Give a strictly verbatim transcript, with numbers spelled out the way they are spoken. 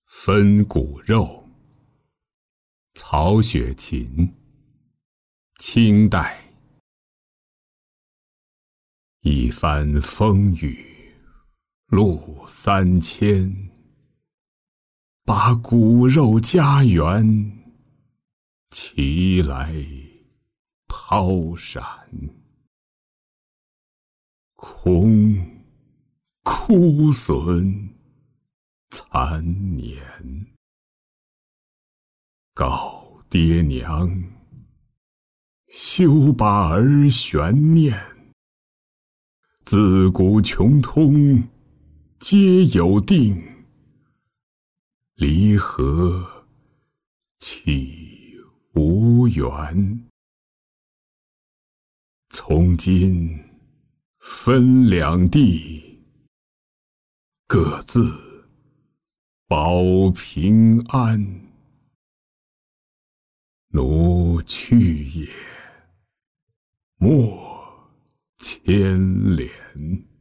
分骨肉，曹雪芹，清代。一番风雨路三千，把骨肉家园齐来抛闪。空枯损残年，告爹娘，休把儿悬念。自古穷通皆有定，离合岂无缘？从今分两地，各自保平安。奴去也，莫牵连。